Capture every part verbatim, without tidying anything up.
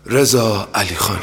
رضا علیخانی.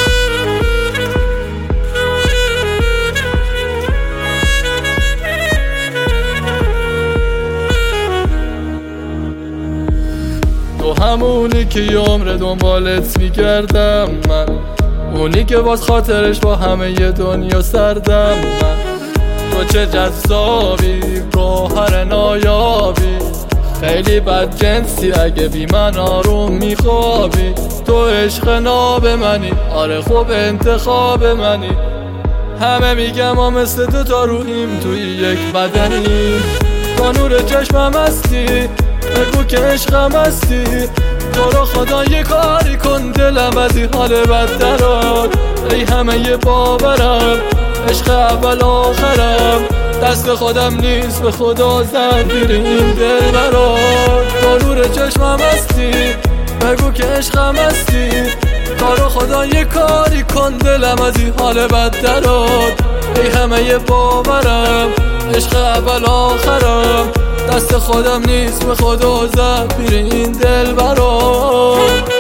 تو همونی که یه عمر دنبالت میگردم من، اونی که باز خاطرش با همه ی دنیا سردم من. تو چه جذابی، گوهر نایابی، خیلی بد جنسی اگه بی من آروم میخوابی. تو عشق ناب منی، آره خوب انتخاب منی. همه میگم ما مثل دو تا روحیم توی یک بدنی. تو نور چشمم هستی، بگو که عشقم هستی. تو رو خدا یه کاری کن، دلم از این حال بد دراد. ای همه ی باورم، عشق اول آخرم. دست خودم نیست به خدا زد گیر این دل برات. تو نور چشمم هستی، بگو که عشقم هستی. تو رو خدا یه کاری کن، دلم از این حال بد دراد. ای همه ی باورم، عشق اول آخرم. دست خودم نیست به خدا زد گیر این دل برات.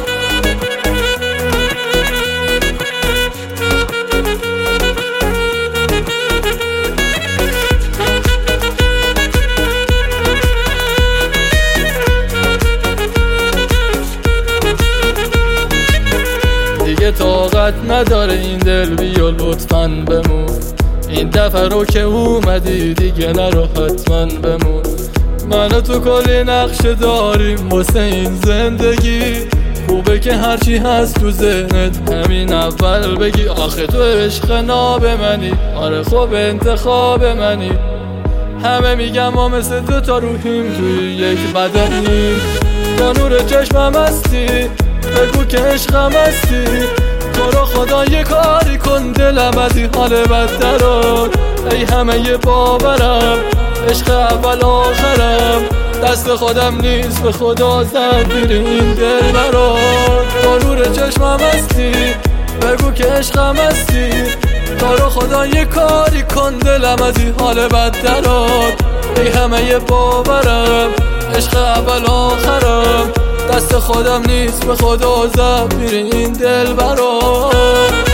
دیگه طاقت نداره این دل، بیا لطفاً بمون. این دفعه رو که اومدی دیگه نرو حتما بمون. من و تو کلی نقشه داریم واسه این زندگی. خوبه که هرچی هست تو ذهنت همین اول بگی. آخه تو عشق ناب منی، آره خوب انتخاب منی. همه میگم ما مثل دو تا روحیم توی یک بدنی. تو نور چشمم هستی، بگو که عشقم هستی. تو رو خدا یه کاری کن، دلم از این حال بد دراد. ای همه ی باورم، عشق اول آخرم. دست خودم نیست به خدا زد گیر این دل برات. تو نور چشمم هستی، بگو که عشقم هستی. تو رو خدا یه کاری کن، دلم از این حال بد دراد. ای همه ی باورم، عشق اول آخرم. دست خودم نیست به خدا زد گیر این دل برات.